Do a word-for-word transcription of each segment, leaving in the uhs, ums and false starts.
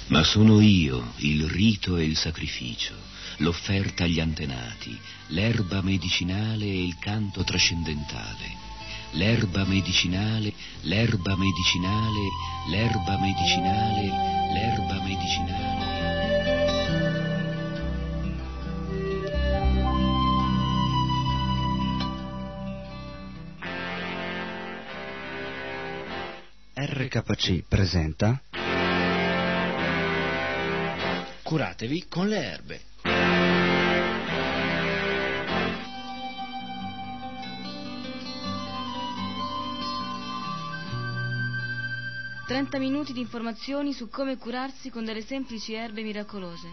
Ma sono io il rito e il sacrificio, l'offerta agli antenati, l'erba medicinale e il canto trascendentale. L'erba medicinale, l'erba medicinale, l'erba medicinale, l'erba medicinale. R K C presenta Curatevi con le erbe. trenta minuti di informazioni su come curarsi con delle semplici erbe miracolose.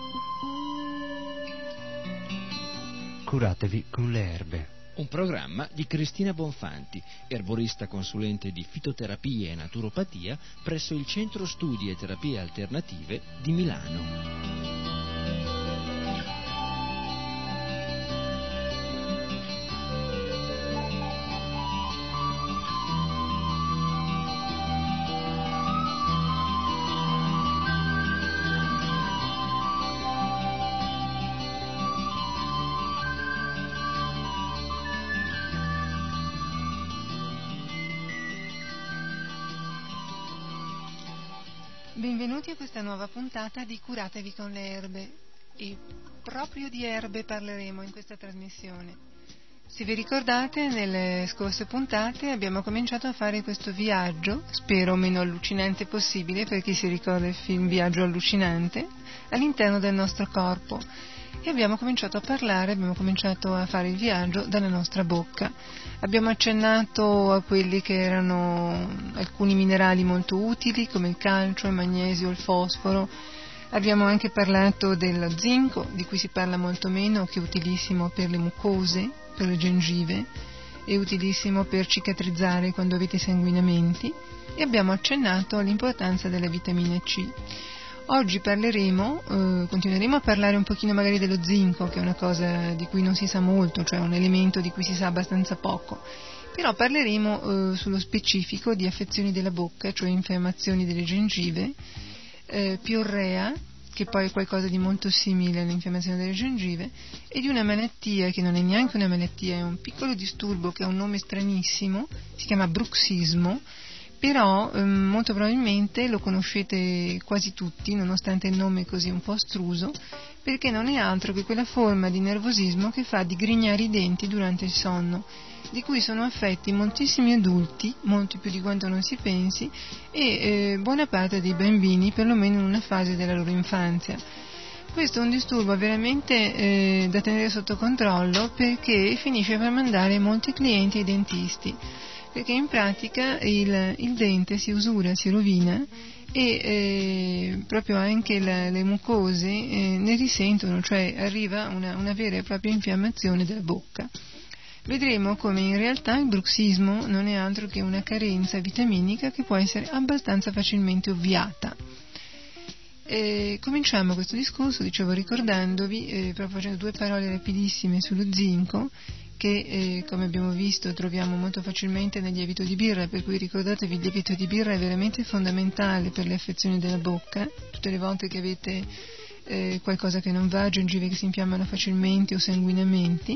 Curatevi con le erbe. Un programma di Cristina Bonfanti, erborista consulente di fitoterapia e naturopatia presso il Centro Studi e Terapie Alternative di Milano. Benvenuti a questa nuova puntata di Curatevi con le erbe, e proprio di erbe parleremo in questa trasmissione. Se vi ricordate, nelle scorse puntate abbiamo cominciato a fare questo viaggio, spero meno allucinante possibile per chi si ricorda il film Viaggio allucinante, all'interno del nostro corpo, e abbiamo cominciato a parlare, abbiamo cominciato a fare il viaggio dalla nostra bocca. Abbiamo accennato a quelli che erano alcuni minerali molto utili come il calcio, il magnesio, il fosforo. Abbiamo anche parlato dello zinco, di cui si parla molto meno, che è utilissimo per le mucose, per le gengive, è utilissimo per cicatrizzare quando avete sanguinamenti, e abbiamo accennato all'importanza della vitamina C. Oggi parleremo, eh, continueremo a parlare un pochino magari dello zinco, che è una cosa di cui non si sa molto, cioè un elemento di cui si sa abbastanza poco, però parleremo eh, sullo specifico di affezioni della bocca, cioè infiammazioni delle gengive, eh, piorrea, che poi è qualcosa di molto simile all'infiammazione delle gengive, e di una malattia che non è neanche una malattia, è un piccolo disturbo che ha un nome stranissimo, si chiama bruxismo. Però ehm, molto probabilmente lo conoscete quasi tutti, nonostante il nome così un po' astruso, perché non è altro che quella forma di nervosismo che fa digrignare i denti durante il sonno, di cui sono affetti moltissimi adulti, molti più di quanto non si pensi, e eh, buona parte dei bambini, perlomeno in una fase della loro infanzia. Questo è un disturbo veramente eh, da tenere sotto controllo, perché finisce per mandare molti clienti ai dentisti, perché in pratica il, il dente si usura, si rovina, e eh, proprio anche la, le mucose eh, ne risentono, cioè arriva una, una vera e propria infiammazione della bocca. Vedremo come in realtà il bruxismo non è altro che una carenza vitaminica che può essere abbastanza facilmente ovviata. Eh, cominciamo questo discorso, dicevo, ricordandovi, eh, proprio facendo due parole rapidissime sullo zinco, che eh, come abbiamo visto troviamo molto facilmente nel lievito di birra, per cui ricordatevi, il lievito di birra è veramente fondamentale per le affezioni della bocca. Tutte le volte che avete eh, qualcosa che non va, gengive che si infiammano facilmente o sanguinamenti,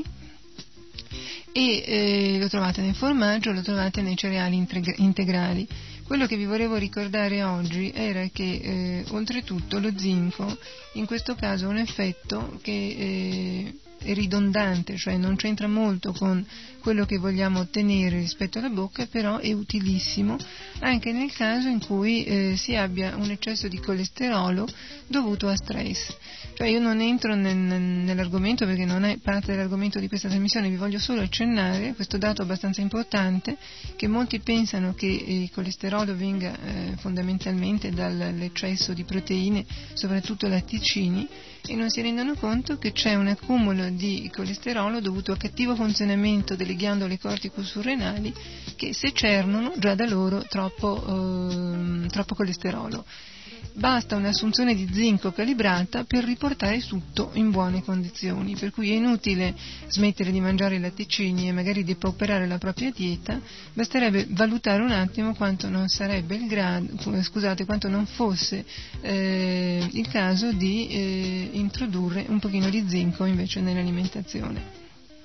e eh, lo trovate nel formaggio, lo trovate nei cereali integrali. Quello che vi volevo ricordare oggi era che eh, oltretutto lo zinco in questo caso ha un effetto che eh, è ridondante, cioè non c'entra molto con quello che vogliamo ottenere rispetto alla bocca, però è utilissimo anche nel caso in cui eh, si abbia un eccesso di colesterolo dovuto a stress. Cioè io non entro nel, nell'argomento perché non è parte dell'argomento di questa trasmissione, vi voglio solo accennare questo dato abbastanza importante, che molti pensano che il colesterolo venga eh, fondamentalmente dall'eccesso di proteine, soprattutto latticini, e non si rendono conto che c'è un accumulo di colesterolo dovuto a cattivo funzionamento delle ghiandole cortico-surrenali, che secernono già da loro troppo, eh, troppo colesterolo. basta un'assunzione di zinco calibrata per riportare tutto in buone condizioni, per cui è inutile smettere di mangiare i latticini e magari depauperare la propria dieta, basterebbe valutare un attimo quanto non sarebbe il grado, scusate, quanto non fosse eh, il caso di eh, introdurre un pochino di zinco invece nell'alimentazione.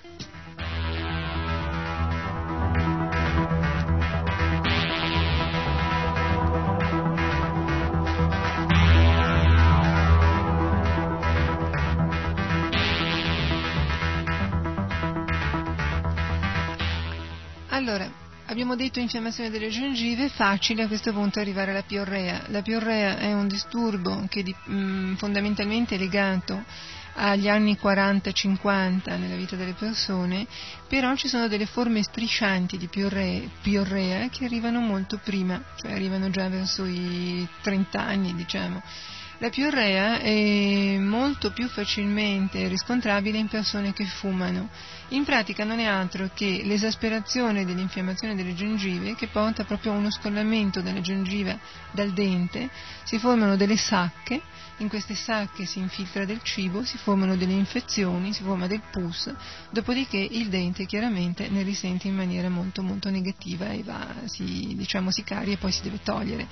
Allora, abbiamo detto infiammazione delle gengive, facile a questo punto arrivare alla piorrea. La piorrea è un disturbo che di, mh, fondamentalmente è legato agli anni quaranta cinquanta nella vita delle persone, però ci sono delle forme striscianti di piorrea, piorrea che arrivano molto prima, cioè arrivano già verso i trenta anni, diciamo. La piorrea è molto più facilmente riscontrabile in persone che fumano. In pratica non è altro che l'esasperazione dell'infiammazione delle gengive che porta proprio a uno scollamento della gengiva dal dente, si formano delle sacche, in queste sacche si infiltra del cibo, si formano delle infezioni, si forma del pus, dopodiché il dente chiaramente ne risente in maniera molto molto negativa e va, si, diciamo, si caria e poi si deve togliere.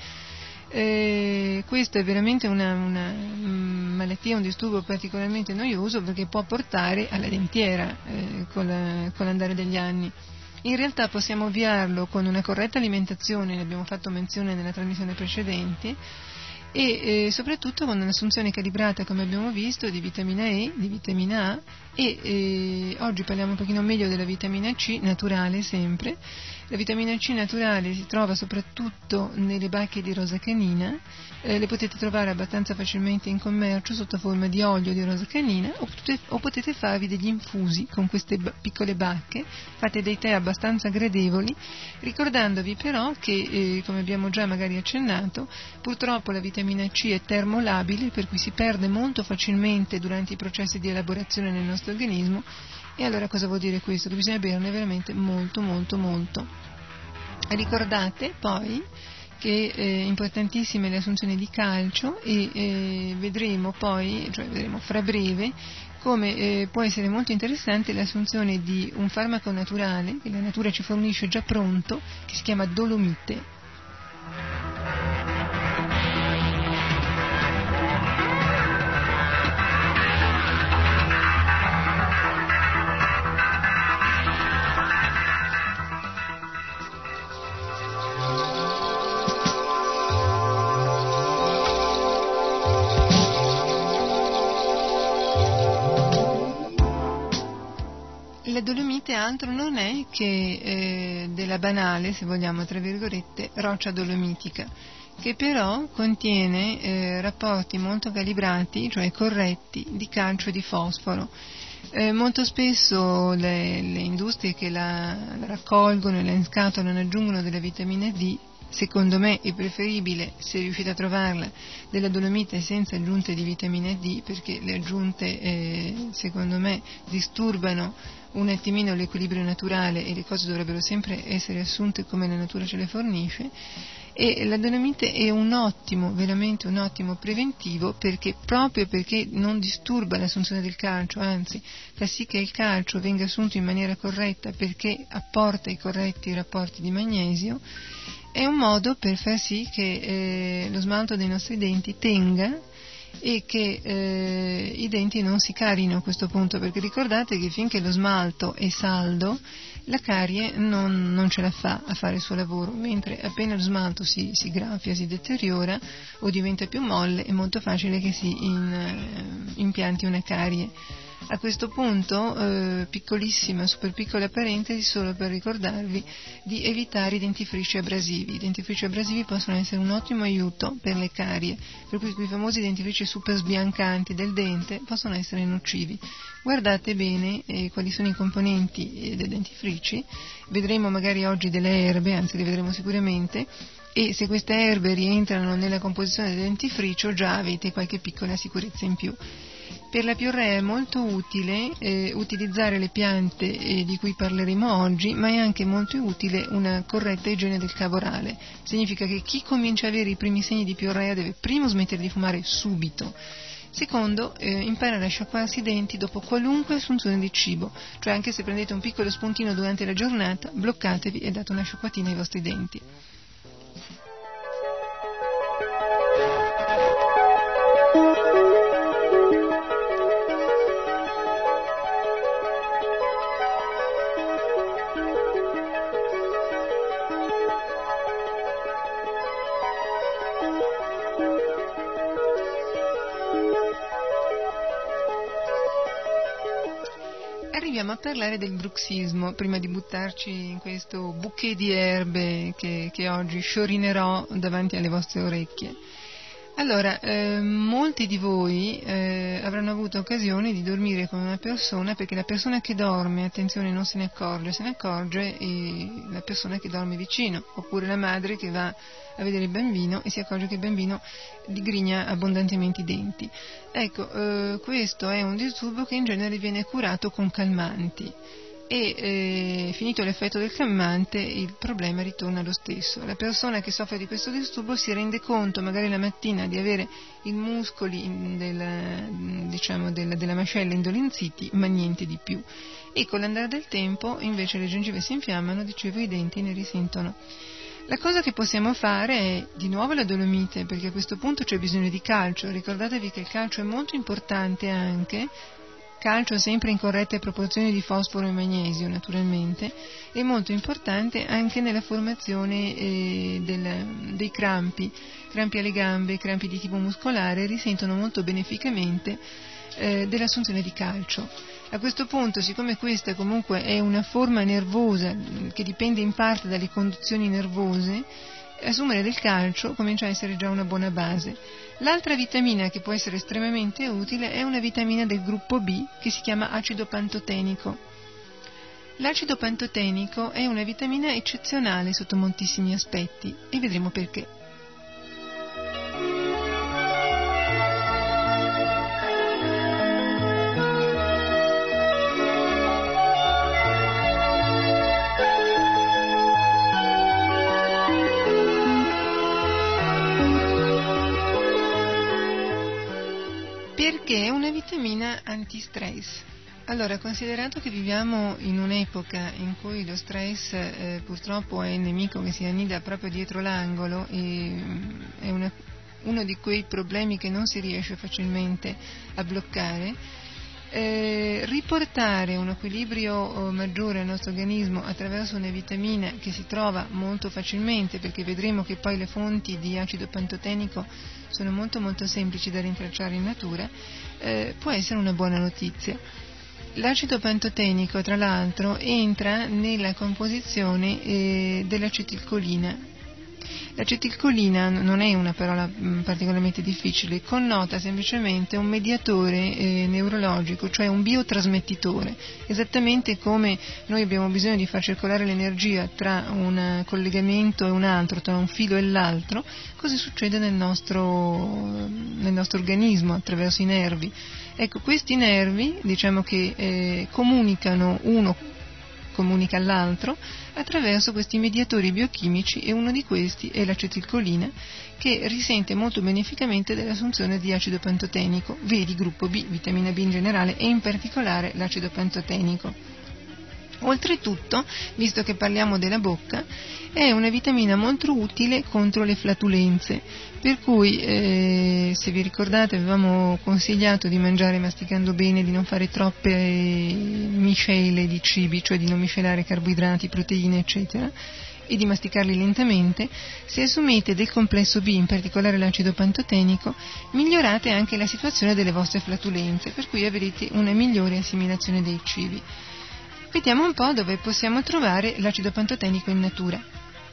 Eh, questo è veramente una, una malattia, un disturbo particolarmente noioso perché può portare alla dentiera eh, con, la, con l'andare degli anni. In realtà possiamo ovviarlo con una corretta alimentazione, ne abbiamo fatto menzione nella trasmissione precedente, e eh, soprattutto con un'assunzione calibrata, come abbiamo visto, di vitamina E, di vitamina A e eh, oggi parliamo un pochino meglio della vitamina C, naturale sempre. La vitamina C naturale si trova soprattutto nelle bacche di rosa canina, eh, le potete trovare abbastanza facilmente in commercio sotto forma di olio di rosa canina o potete, o potete farvi degli infusi con queste b- piccole bacche, fate dei tè abbastanza gradevoli, ricordandovi però che, eh, come abbiamo già magari accennato, purtroppo la vitamina C è termolabile, per cui si perde molto facilmente durante i processi di elaborazione nel nostro organismo. E allora cosa vuol dire questo? Che bisogna berne veramente molto molto molto. Ricordate poi che è importantissima le assunzioni di calcio e eh, vedremo poi, cioè vedremo fra breve, come eh, può essere molto interessante l'assunzione di un farmaco naturale che la natura ci fornisce già pronto, che si chiama dolomite. La dolomite altro non è che eh, della banale, se vogliamo, tra virgolette, roccia dolomitica, che però contiene eh, rapporti molto calibrati, cioè corretti, di calcio e di fosforo. Eh, molto spesso le, le industrie che la, la raccolgono e la inscatolano aggiungono della vitamina D. Secondo me è preferibile, se riuscite a trovarla, della dolomite senza aggiunte di vitamina D, perché le aggiunte eh, secondo me disturbano un attimino l'equilibrio naturale e le cose dovrebbero sempre essere assunte come la natura ce le fornisce. E la dolomite è un ottimo, veramente un ottimo preventivo, perché proprio perché non disturba l'assunzione del calcio, anzi fa sì che il calcio venga assunto in maniera corretta, perché apporta i corretti rapporti di magnesio. È un modo per far sì che eh, lo smalto dei nostri denti tenga e che eh, i denti non si carino a questo punto, perché ricordate che finché lo smalto è saldo la carie non, non ce la fa a fare il suo lavoro, mentre appena lo smalto si, si graffia, si deteriora o diventa più molle, è molto facile che si in, eh, impianti una carie. A questo punto, eh, piccolissima, super piccola parentesi, solo per ricordarvi di evitare i dentifrici abrasivi. I dentifrici abrasivi possono essere un ottimo aiuto per le carie, per cui quei famosi dentifrici super sbiancanti del dente possono essere nocivi. Guardate bene eh, quali sono i componenti eh, dei dentifrici, vedremo magari oggi delle erbe, anzi le vedremo sicuramente, e se queste erbe rientrano nella composizione del dentifricio già avete qualche piccola sicurezza in più. Per la piorrea è molto utile eh, utilizzare le piante eh, di cui parleremo oggi, ma è anche molto utile una corretta igiene del cavo orale. Significa che chi comincia a avere i primi segni di piorrea deve primo smettere di fumare subito. Secondo, eh, imparare a sciacquarsi i denti dopo qualunque assunzione di cibo, cioè anche se prendete un piccolo spuntino durante la giornata, bloccatevi e date una sciacquatina ai vostri denti. Arriviamo a parlare del bruxismo, prima di buttarci in questo bouquet di erbe che, che oggi sciorinerò davanti alle vostre orecchie. Allora, eh, molti di voi eh, avranno avuto occasione di dormire con una persona, perché la persona che dorme, attenzione, non se ne accorge, se ne accorge e la persona che dorme vicino, oppure la madre che va a vedere il bambino e si accorge che il bambino digrigna abbondantemente i denti. Ecco, eh, questo è un disturbo che in genere viene curato con calmanti. E eh, finito l'effetto del calmante il problema ritorna lo stesso. La persona che soffre di questo disturbo si rende conto magari la mattina di avere i muscoli della, diciamo, della, della mascella indolenziti, ma niente di più, e con l'andare del tempo invece le gengive si infiammano, dicevo, i denti ne risentono. La cosa che possiamo fare è di nuovo la dolomite, perché a questo punto c'è bisogno di calcio. Ricordatevi che il calcio è molto importante anche, calcio sempre in corrette proporzioni di fosforo e magnesio naturalmente, è molto importante anche nella formazione eh, del, dei crampi, crampi alle gambe, crampi di tipo muscolare, risentono molto beneficamente eh, dell'assunzione di calcio. A questo punto, siccome questa comunque è una forma nervosa che dipende in parte dalle conduzioni nervose, assumere del calcio comincia a essere già una buona base. L'altra vitamina che può essere estremamente utile è una vitamina del gruppo B che si chiama acido pantotenico. L'acido pantotenico è una vitamina eccezionale sotto moltissimi aspetti e vedremo perché. Perché è una vitamina antistress. Allora, considerato che viviamo in un'epoca in cui lo stress eh, purtroppo è il nemico che si annida proprio dietro l'angolo e è una, uno di quei problemi che non si riesce facilmente a bloccare, eh, riportare un equilibrio maggiore al nostro organismo attraverso una vitamina che si trova molto facilmente, perché vedremo che poi le fonti di acido pantotenico sono molto molto semplici da rintracciare in natura, eh, può essere una buona notizia. L'acido pantotenico, tra l'altro, entra nella composizione eh, dell'acetilcolina. L'acetilcolina non è una parola mh, particolarmente difficile, connota semplicemente un mediatore eh, neurologico, cioè un biotrasmettitore, esattamente come noi abbiamo bisogno di far circolare l'energia tra un collegamento e un altro, tra un filo e l'altro, così succede nel nostro, nel nostro organismo attraverso i nervi. Ecco, questi nervi, diciamo che eh, comunicano uno comunica all'altro attraverso questi mediatori biochimici, e uno di questi è l'acetilcolina, che risente molto beneficamente dell'assunzione di acido pantotenico, vedi gruppo B, vitamina B in generale e in particolare l'acido pantotenico. Oltretutto, visto che parliamo della bocca, è una vitamina molto utile contro le flatulenze, per cui eh, se vi ricordate avevamo consigliato di mangiare masticando bene, di non fare troppe eh, miscele di cibi, cioè di non miscelare carboidrati, proteine eccetera, e di masticarli lentamente. Se assumete del complesso B, in particolare l'acido pantotenico, migliorate anche la situazione delle vostre flatulenze, per cui avrete una migliore assimilazione dei cibi. Vediamo un po' dove possiamo trovare l'acido pantotenico in natura.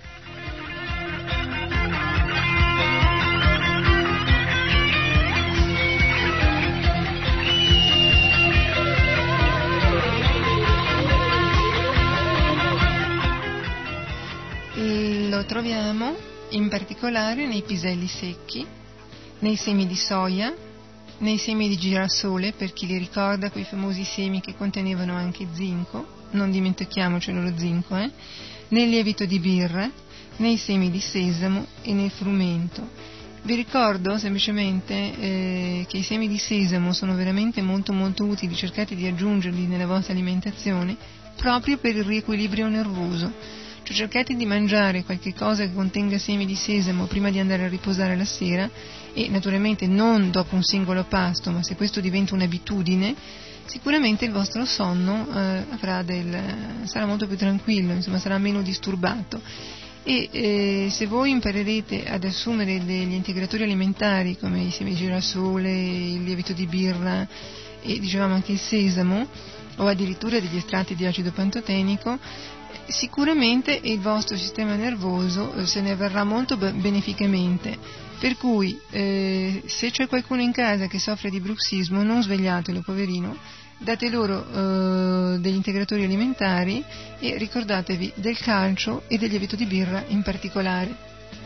Lo troviamo in particolare nei piselli secchi, nei semi di soia, nei semi di girasole, per chi li ricorda, quei famosi semi che contenevano anche zinco, non dimentichiamocelo lo zinco, eh? nel lievito di birra, nei semi di sesamo e nel frumento. Vi ricordo semplicemente eh, che i semi di sesamo sono veramente molto molto utili, cercate di aggiungerli nella vostra alimentazione proprio per il riequilibrio nervoso, cioè cercate di mangiare qualche cosa che contenga semi di sesamo prima di andare a riposare la sera, e naturalmente non dopo un singolo pasto, ma se questo diventa un'abitudine, sicuramente il vostro sonno eh, avrà del, sarà molto più tranquillo, insomma sarà meno disturbato. E eh, se voi imparerete ad assumere degli integratori alimentari come i semi di girasole, il lievito di birra e dicevamo anche il sesamo, o addirittura degli estratti di acido pantotenico, sicuramente il vostro sistema nervoso se ne avverrà molto beneficamente. Per cui eh, se c'è qualcuno in casa che soffre di bruxismo, non svegliatelo, poverino, date loro eh, degli integratori alimentari e ricordatevi del calcio e del lievito di birra in particolare.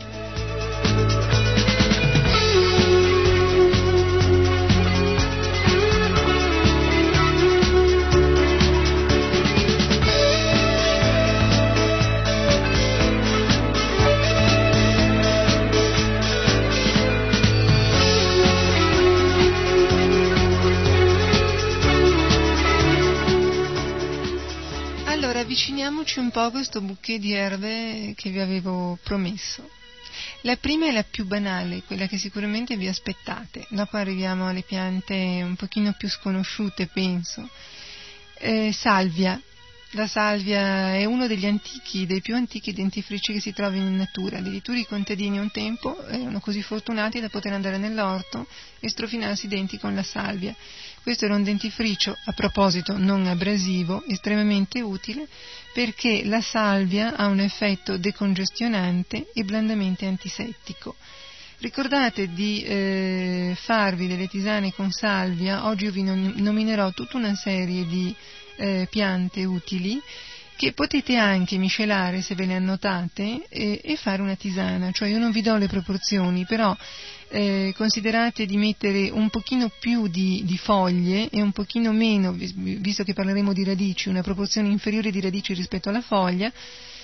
Avviciniamoci un po' a questo bouquet di erbe che vi avevo promesso. La prima è la più banale, quella che sicuramente vi aspettate. Dopo arriviamo alle piante un pochino più sconosciute, penso. Eh, salvia. La salvia è uno degli antichi, dei più antichi dentifrici che si trovano in natura. Addirittura i contadini un tempo erano così fortunati da poter andare nell'orto e strofinarsi i denti con la salvia. Questo era un dentifricio, a proposito, non abrasivo, estremamente utile, perché la salvia ha un effetto decongestionante e blandamente antisettico. Ricordate di eh, farvi delle tisane con salvia. Oggi io vi nominerò tutta una serie di eh, piante utili che potete anche miscelare, se ve le annotate, e, e fare una tisana. Cioè io non vi do le proporzioni, però Eh, considerate di mettere un pochino più di, di foglie e un pochino meno, visto che parleremo di radici, una proporzione inferiore di radici rispetto alla foglia,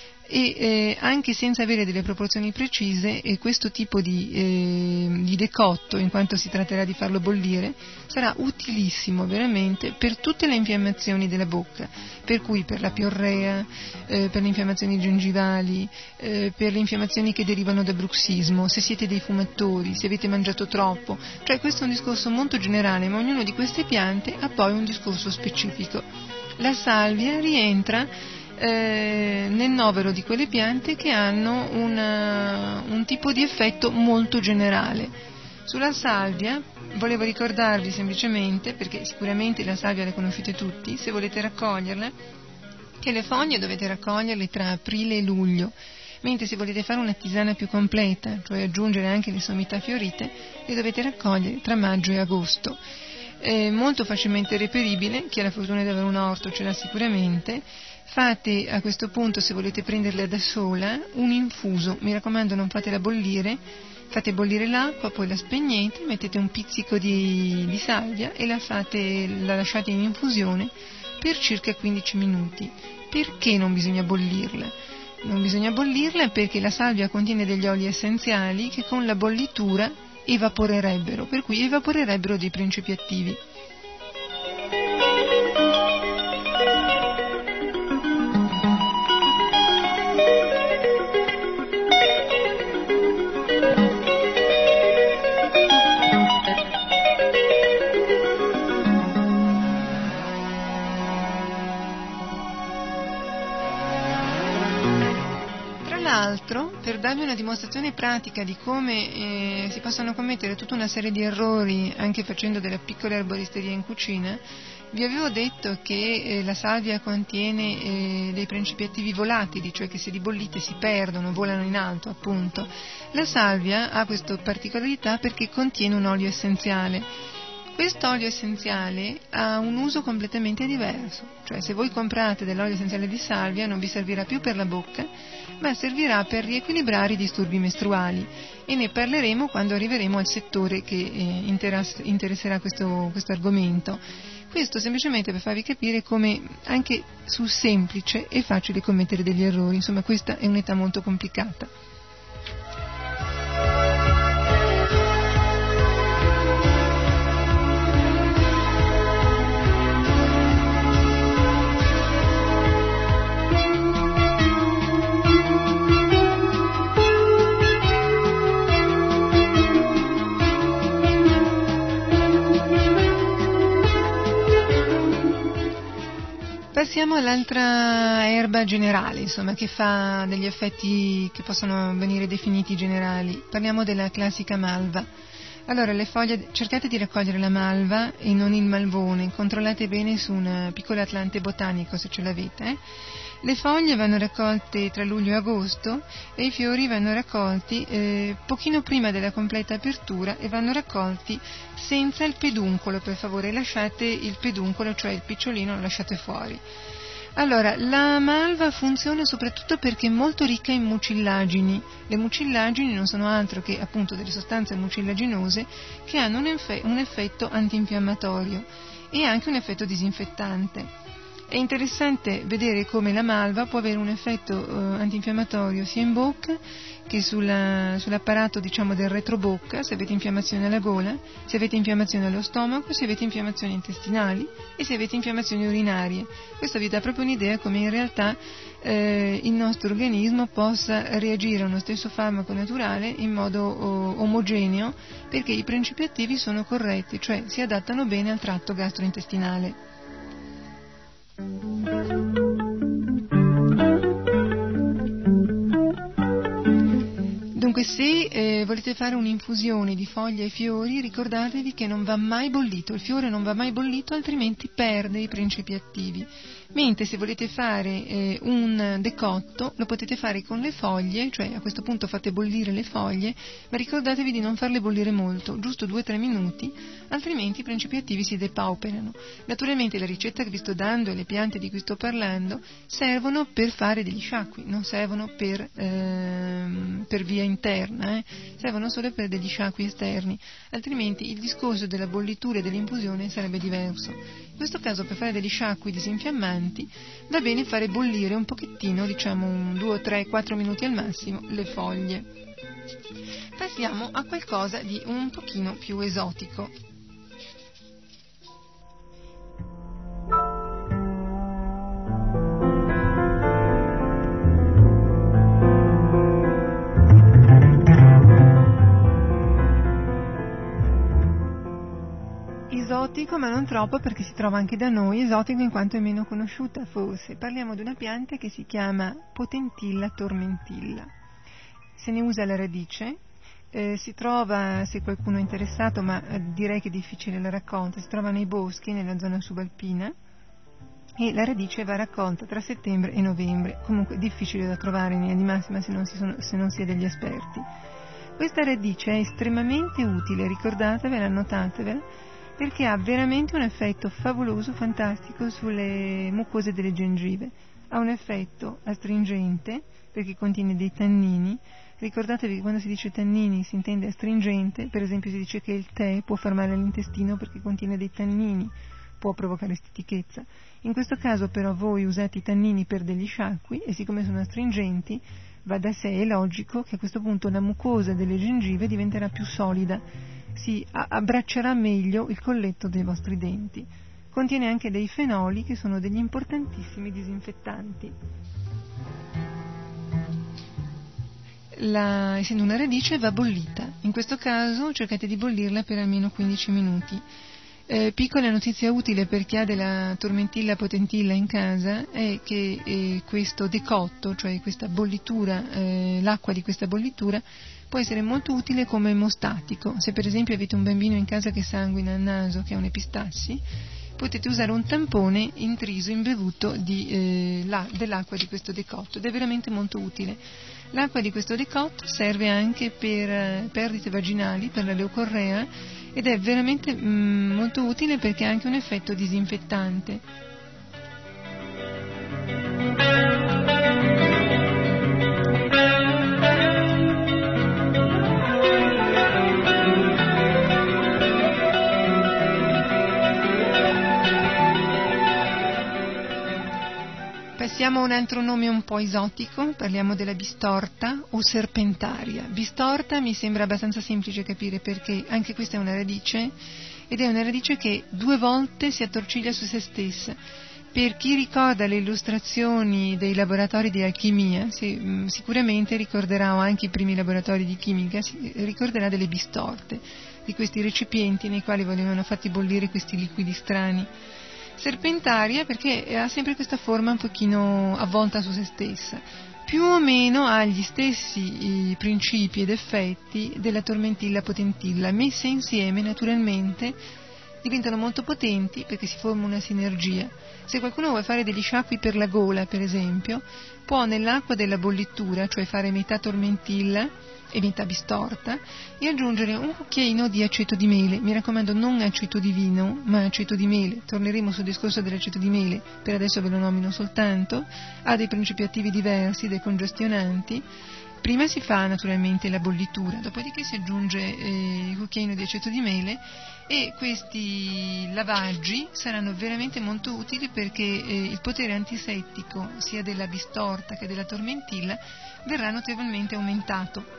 e eh, anche senza avere delle proporzioni precise, e questo tipo di, eh, di decotto, in quanto si tratterà di farlo bollire, sarà utilissimo veramente per tutte le infiammazioni della bocca, per cui per la piorrea, eh, per le infiammazioni gengivali, eh, per le infiammazioni che derivano da bruxismo, se siete dei fumatori, se avete mangiato troppo. Cioè questo è un discorso molto generale, ma ognuno di queste piante ha poi un discorso specifico. La salvia rientra Eh, nel novero di quelle piante che hanno una, un tipo di effetto molto generale. Sulla salvia volevo ricordarvi semplicemente, perché sicuramente la salvia la conoscete tutti, se volete raccoglierla, che le foglie dovete raccoglierle tra aprile e luglio, mentre se volete fare una tisana più completa, cioè aggiungere anche le sommità fiorite, le dovete raccogliere tra maggio e agosto. È molto facilmente reperibile, chi ha la fortuna di avere un orto ce l'ha sicuramente. Fate a questo punto, se volete prenderla da sola, un infuso, mi raccomando non fatela bollire, fate bollire l'acqua, poi la spegnete, mettete un pizzico di, di salvia e la, fate, la lasciate in infusione per circa quindici minuti. Perché non bisogna bollirla? Non bisogna bollirla perché la salvia contiene degli oli essenziali che con la bollitura evaporerebbero, per cui evaporerebbero dei principi attivi. Per darvi una dimostrazione pratica di come eh, si possono commettere tutta una serie di errori anche facendo della piccola erboristeria in cucina, vi avevo detto che eh, la salvia contiene eh, dei principi attivi volatili, cioè che se li bollite si perdono, volano in alto appunto. La salvia ha questa particolarità perché contiene un olio essenziale. Quest'olio essenziale ha un uso completamente diverso, cioè se voi comprate dell'olio essenziale di salvia non vi servirà più per la bocca, ma servirà per riequilibrare i disturbi mestruali, e ne parleremo quando arriveremo al settore che eh, interesserà questo, questo argomento. Questo semplicemente per farvi capire come anche sul semplice è facile commettere degli errori, insomma questa è un'età molto complicata. Passiamo all'altra erba generale, insomma, che fa degli effetti che possono venire definiti generali. Parliamo della classica malva. Allora, le foglie, cercate di raccogliere la malva e non il malvone, controllate bene su un piccolo atlante botanico se ce l'avete. Eh? Le foglie vanno raccolte tra luglio e agosto e i fiori vanno raccolti eh, pochino prima della completa apertura e vanno raccolti senza il peduncolo, per favore, lasciate il peduncolo, cioè il picciolino, lo lasciate fuori. Allora, la malva funziona soprattutto perché è molto ricca in mucillagini. Le mucillagini non sono altro che appunto delle sostanze mucillaginose che hanno un, eff- un effetto antinfiammatorio e anche un effetto disinfettante. È interessante vedere come la malva può avere un effetto eh, antinfiammatorio sia in bocca che sulla, sull'apparato, diciamo, del retrobocca, se avete infiammazione alla gola, se avete infiammazione allo stomaco, se avete infiammazioni intestinali e se avete infiammazioni urinarie. Questo vi dà proprio un'idea come in realtà eh, il nostro organismo possa reagire a uno stesso farmaco naturale in modo oh, omogeneo, perché i principi attivi sono corretti, cioè si adattano bene al tratto gastrointestinale. Dunque, se eh, volete fare un'infusione di foglie e fiori, ricordatevi che non va mai bollito, il fiore non va mai bollito, altrimenti perde i principi attivi. Mentre se volete fare eh, un decotto, lo potete fare con le foglie, cioè a questo punto fate bollire le foglie, ma ricordatevi di non farle bollire molto, giusto due tre minuti, altrimenti i principi attivi si depauperano. Naturalmente la ricetta che vi sto dando e le piante di cui sto parlando servono per fare degli sciacqui, non servono per, ehm, per via interna, eh? servono solo per degli sciacqui esterni, altrimenti il discorso della bollitura e dell'infusione sarebbe diverso. In questo caso, per fare degli sciacqui disinfiammanti va bene fare bollire un pochettino, diciamo un due, tre, quattro minuti al massimo, le foglie. Passiamo a qualcosa di un pochino più esotico. Esotico, ma non troppo, perché si trova anche da noi, esotico in quanto è meno conosciuta forse. Parliamo di una pianta che si chiama Potentilla tormentilla. Se ne usa la radice, eh, si trova, se qualcuno è interessato, ma eh, direi che è difficile la raccolta, si trova nei boschi, nella zona subalpina, e la radice va raccolta tra settembre e novembre, comunque difficile da trovare in linea di massima se non si, sono, se non si è degli esperti. Questa radice è estremamente utile, ricordatevela, annotatevela, perché ha veramente un effetto favoloso, fantastico sulle mucose delle gengive. Ha un effetto astringente, perché contiene dei tannini. Ricordatevi che quando si dice tannini si intende astringente, per esempio si dice che il tè può far male all'intestino perché contiene dei tannini, può provocare stitichezza. In questo caso però voi usate i tannini per degli sciacqui e siccome sono astringenti, va da sé, è logico che a questo punto la mucosa delle gengive diventerà più solida, si abbraccerà meglio il colletto dei vostri denti. Contiene anche dei fenoli che sono degli importantissimi disinfettanti. La, essendo una radice, va bollita. In questo caso cercate di bollirla per almeno quindici minuti. Eh, piccola notizia utile per chi ha della tormentilla potentilla in casa è che eh, questo decotto, cioè questa bollitura, eh, l'acqua di questa bollitura può essere molto utile come emostatico. Se per esempio avete un bambino in casa che sanguina al naso, che ha un epistassi, potete usare un tampone intriso, imbevuto di, eh, la, dell'acqua di questo decotto, ed è veramente molto utile. L'acqua di questo decotto serve anche per eh, perdite vaginali, per la leucorrea ed è veramente mm, molto utile perché ha anche un effetto disinfettante. Passiamo a un altro nome un po' esotico, parliamo della bistorta o serpentaria. Bistorta mi sembra abbastanza semplice capire perché anche questa è una radice, ed è una radice che due volte si attorciglia su se stessa. Per chi ricorda le illustrazioni dei laboratori di alchimia, sì, sicuramente ricorderà, o anche i primi laboratori di chimica, si ricorderà delle bistorte, di questi recipienti nei quali venivano fatti bollire questi liquidi strani. Serpentaria perché ha sempre questa forma un pochino avvolta su se stessa, più o meno ha gli stessi principi ed effetti della tormentilla potentilla, messe insieme naturalmente diventano molto potenti perché si forma una sinergia. Se qualcuno vuole fare degli sciacqui per la gola, per esempio, può nell'acqua della bollitura, cioè fare metà tormentilla e metà bistorta, e aggiungere un cucchiaino di aceto di mele. Mi raccomando, non aceto di vino, ma aceto di mele. Torneremo sul discorso dell'aceto di mele, per adesso ve lo nomino soltanto. Ha dei principi attivi diversi, dei congestionanti. Prima si fa naturalmente la bollitura, dopodiché si aggiunge eh, il cucchiaino di aceto di mele, e questi lavaggi saranno veramente molto utili perché eh, il potere antisettico sia della bistorta che della tormentilla verrà notevolmente aumentato.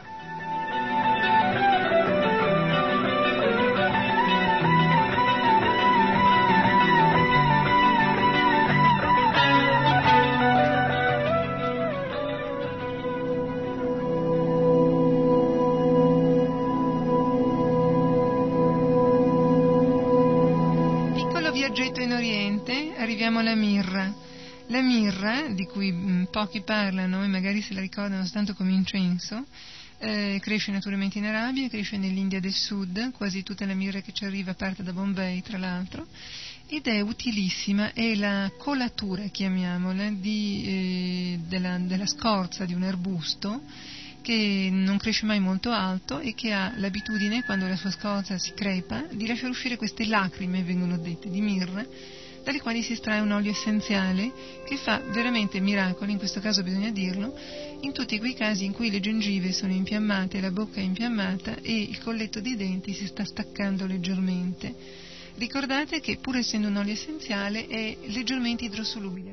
Viaggetto in Oriente, arriviamo alla mirra. La mirra, di cui mh, pochi parlano e magari se la ricordano soltanto come incenso, eh, cresce naturalmente in Arabia, cresce nell'India del Sud, quasi tutta la mirra che ci arriva parte da Bombay tra l'altro, ed è utilissima, è la colatura, chiamiamola, di, eh, della, della scorza di un arbusto che non cresce mai molto alto e che ha l'abitudine, quando la sua scorza si crepa, di lasciare uscire queste lacrime, vengono dette, di mirra, dalle quali si estrae un olio essenziale che fa veramente miracoli, in questo caso bisogna dirlo, in tutti quei casi in cui le gengive sono infiammate, la bocca è infiammata e il colletto dei denti si sta staccando leggermente. Ricordate che, pur essendo un olio essenziale, è leggermente idrosolubile.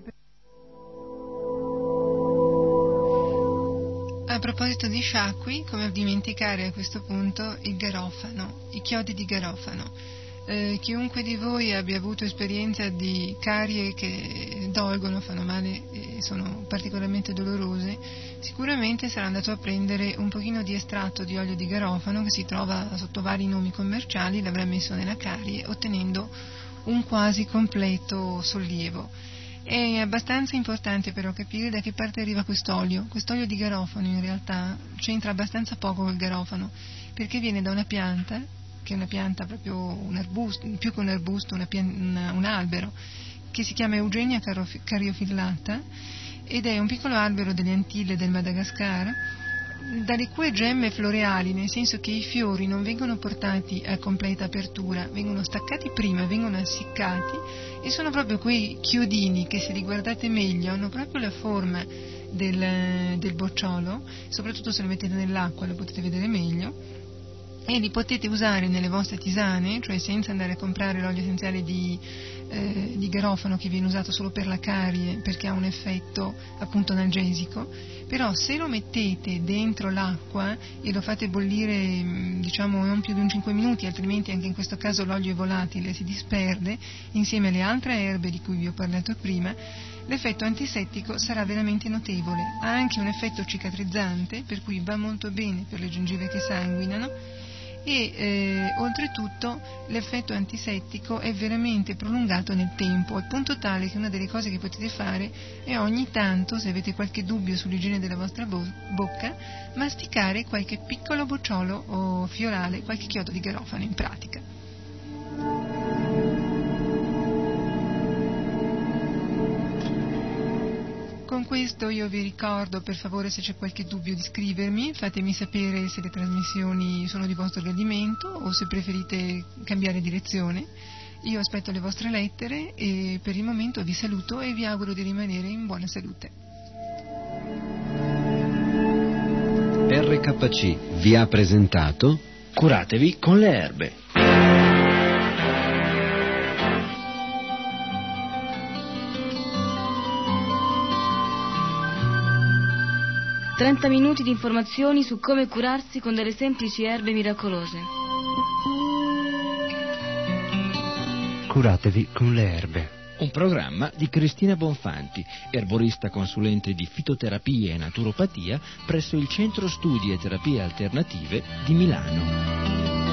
A proposito di sciacqui, come dimenticare a questo punto il garofano, i chiodi di garofano. Eh, chiunque di voi abbia avuto esperienza di carie che dolgono, fanno male e sono particolarmente dolorose, sicuramente sarà andato a prendere un pochino di estratto di olio di garofano che si trova sotto vari nomi commerciali, l'avrà messo nella carie, ottenendo un quasi completo sollievo. È abbastanza importante però capire da che parte arriva quest'olio. Quest'olio di garofano in realtà c'entra abbastanza poco col garofano, perché viene da una pianta, che è una pianta proprio un arbusto, più che un arbusto, una pian, una, un albero, che si chiama Eugenia cariophyllata, ed è un piccolo albero delle Antille del Madagascar, dalle cui gemme floreali, nel senso che i fiori non vengono portati a completa apertura, vengono staccati prima, vengono essiccati, e sono proprio quei chiodini che, se li guardate meglio, hanno proprio la forma del, del bocciolo, soprattutto se lo mettete nell'acqua lo potete vedere meglio, e li potete usare nelle vostre tisane, cioè senza andare a comprare l'olio essenziale di, eh, di garofano che viene usato solo per la carie, perché ha un effetto appunto analgesico. Però se lo mettete dentro l'acqua e lo fate bollire, diciamo, non più di un cinque minuti, altrimenti anche in questo caso l'olio è volatile, si disperde, insieme alle altre erbe di cui vi ho parlato prima, l'effetto antisettico sarà veramente notevole. Ha anche un effetto cicatrizzante, per cui va molto bene per le gengive che sanguinano, e eh, oltretutto l'effetto antisettico è veramente prolungato nel tempo, al punto tale che una delle cose che potete fare è ogni tanto, se avete qualche dubbio sull'igiene della vostra bo- bocca, masticare qualche piccolo bocciolo o fiorale, qualche chiodo di garofano in pratica. con questo io vi ricordo, per favore, se c'è qualche dubbio, di scrivermi, fatemi sapere se le trasmissioni sono di vostro gradimento o se preferite cambiare direzione. Io aspetto le vostre lettere e per il momento vi saluto e vi auguro di rimanere in buona salute. R K C vi ha presentato Curatevi con le erbe. trenta minuti di informazioni su come curarsi con delle semplici erbe miracolose. Curatevi con le erbe. Un programma di Cristina Bonfanti, erborista consulente di fitoterapia e naturopatia presso il Centro Studi e Terapie Alternative di Milano.